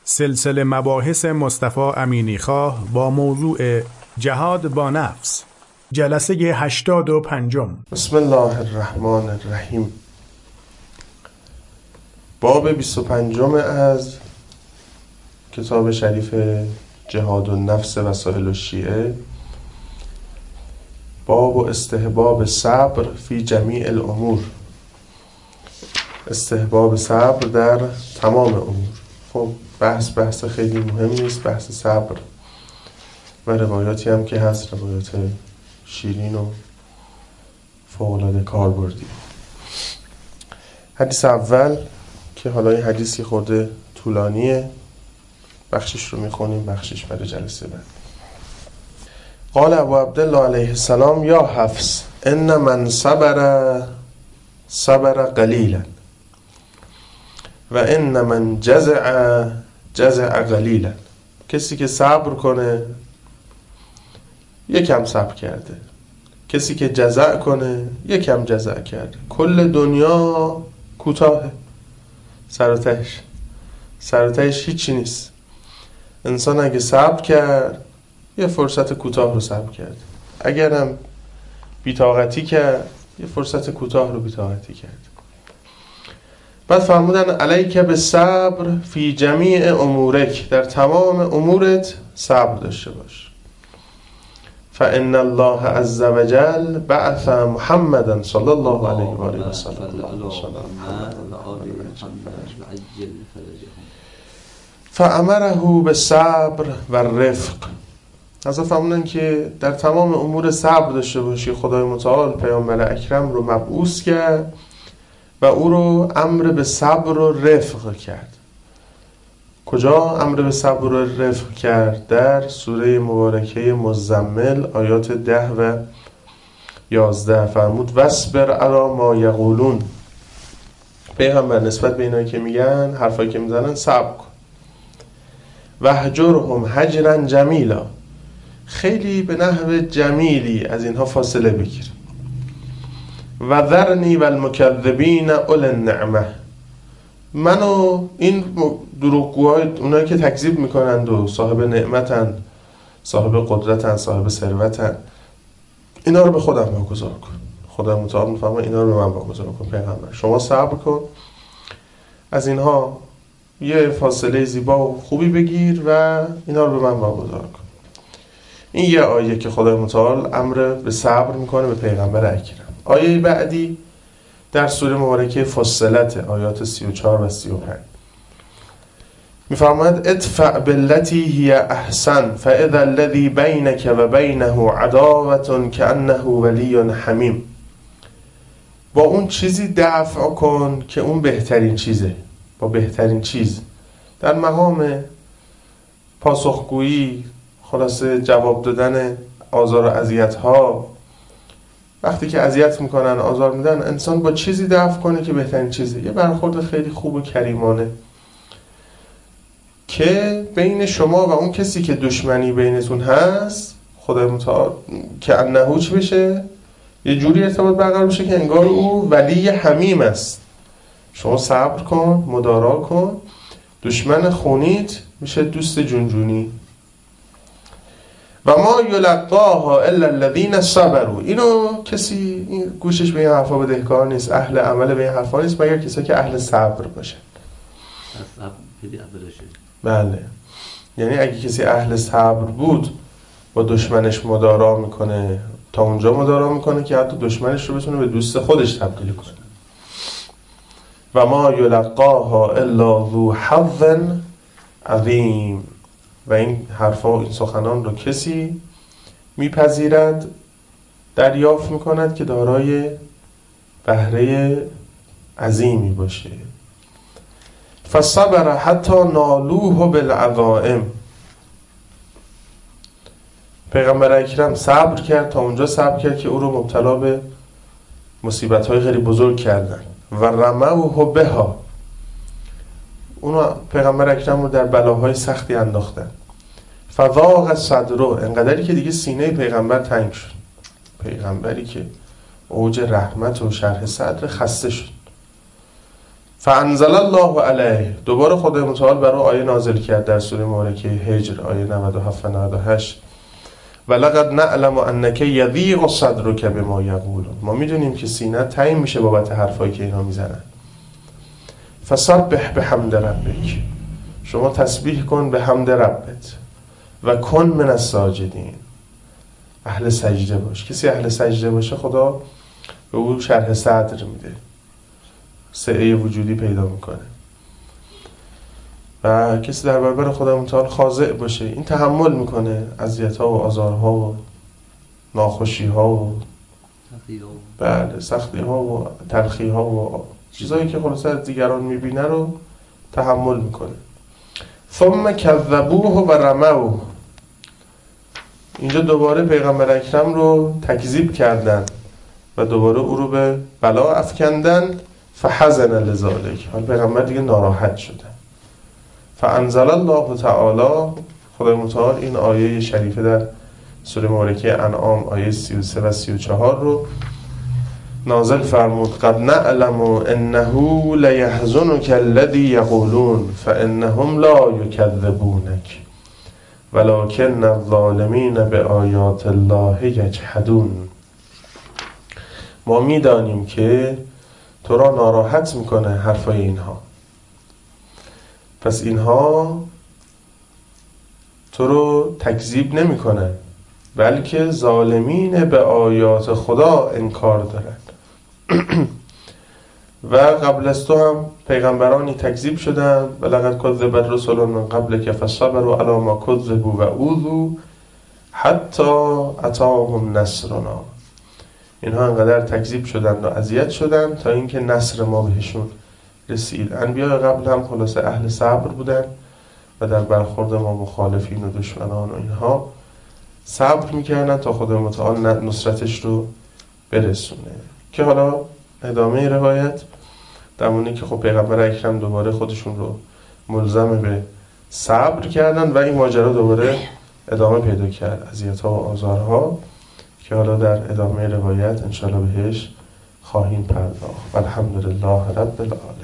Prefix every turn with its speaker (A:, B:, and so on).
A: سلسله مباحث مصطفی امینیخواه با موضوع جهاد با نفس، جلسه 85.
B: بسم الله الرحمن الرحیم. باب 25 از کتاب شریف جهاد النفس وسائل الشیعه، باب استحباب صبر فی جمیع الامور، استحباب صبر در تمام امور. خب بحث خیلی مهم نیست، بحث صبر و روایاتی هم که هست، روایات شیرین و فوق‌العاده کاربردی. حدیث اول که حالا این حدیثی خورده طولانیه، بخشش رو میخونیم، بخشش برای جلسه بعد. قال ابو عبدالله علیه السلام یا حفص ان من صبر قلیلا و ان من جزع قلیلا. کسی که صبر کنه یکم صبر کرده، کسی که جزع کنه یکم جزع کرده. کل دنیا کوتاهه، سر و تهش هیچی نیست. انسان اگه صبر کرد یه فرصت کوتاه رو صبر کرد، اگرم بی‌طاقتی کرد یه فرصت کوتاه رو بی‌طاقتی کرد. بعد فرمودن علیک بالصبر فی جمیع امورک، در تمام امورت صبر داشته باش. فان الله عز وجل بعث محمدا صلی الله علیه و آله و سلم فامره بالصبر و الرفق. از فرمودن که در تمام امور صبر داشته باشی. خدای متعال پیامبر اکرم رو مبعوث کرد و او رو امر به صبر و رفق کرد. کجا امر به صبر و رفق کرد؟ در سوره مبارکه مزمل آیات 10 و 11 فرمود واصبر علی ما یقولون. پیغمبر نسبت به اینایی که میگن، حرفایی که میزنن، صبر کن. وهجرهم هجرا جمیلا، خیلی به نحو جمیلی از اینها فاصله بگیر. و ذرنی و المکذبین اول النعمه، منو این دروغگوهای، اونایی که تکذیب میکنند و صاحب نعمتن، صاحب قدرتن، صاحب ثروتن، اینا رو به خودم واگذار کن. خدا متعال میفهمه اینا رو به من واگذار کن. پیغمبر شما صبر کن، از اینها یه فاصله زیبا و خوبی بگیر و اینا رو به من واگذار کن. این یه آیه که خدای متعال امر به صبر میکنه به پیغمبر اکرم. آیه بعدی در سوره مبارکه فصلت آیات 34 و 35 میفرماید ادفع باللتی هی احسن فاذا الذی بینک و بینه عداوة کأنه ولی حمیم. با اون چیزی دفع کن که اون بهترین چیزه، با بهترین چیز در مقام پاسخگویی، خلاصه جواب دادن آزار و اذیت‌ها. وقتی که اذیت میکنن، آزار میدن، انسان با چیزی دفع کنه که بهترین چیزه. یه برخورد خیلی خوب و کریمانه که بین شما و اون کسی که دشمنی بینتون هست، خدای متعال که انهو چی بشه؟ یه جوری ارتباط برقرار بشه که انگار او ولی حمیم است. شما صبر کن، مدارا کن، دشمن خونیت میشه دوست جونجونی. و ما یلقاها الا الذین صبروا. اینو کسی این گوشش به این حرفا بدهکار نیست، اهل عمل به این حرفا نیست، مگر کسایی که اهل صبر باشه. بله، یعنی اگه کسی اهل صبر بود با دشمنش مدارا میکنه، تا اونجا مدارا میکنه که حتی دشمنش رو بتونه به دوست خودش تبدیل کنه. و ما یلقاها الا ذو حظ عظیم. و این حرفا و این سخنان رو کسی میپذیرد، دریافت میکند که دارای بهره عظیمی باشه. فصبر حتی نالوه بالعظائم. پیغمبر اکرم صبر کرد، تا اونجا صبر کرد که او رو مبتلا به مصیبت‌های خیلی بزرگ کردن. و رموه بها، اونو پیغمبر اکرم رو در بلاهای سختی انداختن. فضاق صدره، انقدری که دیگه سینه پیغمبر تنگ شد. پیغمبری که اوج رحمت و شرح صدر خسته شد. فانزل الله علیه، دوباره خدای متعال برای آیه نازل کرد در سوره مبارکه هجر آیه 97 و 98 ولقد نعلم انک یضیق صدرک بما یقولون، ما میدونیم که سینه تنگ میشه بابت حرفایی که اینا میزنن. فسبح بحمد ربک، شما تسبیح کن به حمد ربت و کن من الساجدین، اهل سجده باش. کسی اهل سجده باشه خدا به او شرح صدر میده، سعه وجودی پیدا میکنه. و کسی در برابر خدا متعال خاضع باشه، این تحمل میکنه اذیت‌ها و آزارها و ناخوشی‌ها و بله سختی‌ها و تلخی‌ها و چیزایی که خلاص از دیگران میبینه رو تحمل میکنه. ثم کذبوه و رموه، اینجا دوباره پیغمبر اکرم رو تکذیب کردن و دوباره او رو به بلا افکندن. فحزن لذالک، حال پیغمبر دیگه ناراحت شدن. فانزل الله تعالی، خدای متعال این آیه شریفه در سوره مبارکه انعام آیه 33 و 34 رو نازل فرمود. قد نعلم انه لیحزنک الذی یقولون فانهم لا یکذبونک ولکن الظالمین بآیات الله یجحدون. ما میدانیم که تو را ناراحت میکنه حرفای اینها، پس اینها تو رو تکذیب نمیکنه، بلکه ظالمین به آیات خدا انکار دارند. و قبل از تو هم پیغمبرانی تکذیب شدن، ولقد کذبت رسل من قبلک فصبروا علی ما کذبوا و اوذوا حتی اتاهم نصرنا. اینها انقدر تکذیب شدن و اذیت شدن تا اینکه نصر ما بهشون رسید. انبیاء قبل هم خلاصه اهل صبر بودن و در برخورد ما مخالفین و دشمنان و اینها صبر میکردن تا خدای متعال نصرتش رو برسونه. که حالا ادامه روایت درمونه که خب پیغمبر اکرم دوباره خودشون رو ملزم به صبر کردن و این ماجرا دوباره ادامه پیدا کرد، اذیت‌ها و آزارها که حالا در ادامه روایت انشاءالله بهش خواهیم پرداخت. الحمدلله رب العالمین.